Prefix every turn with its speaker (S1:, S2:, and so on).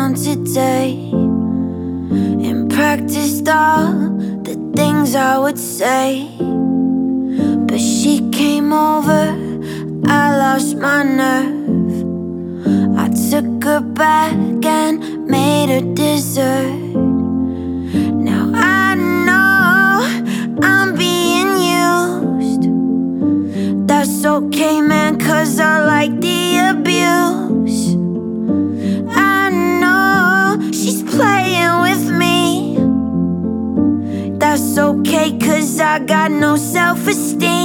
S1: down today and practiced all the things I would say. But she came over, I lost my nerve. I took her back and made her dessert. Now I know I'm being used. That's okay, man, 'cause I like the abuse. I know she's playing with me. That's okay, 'cause I got no self-esteem.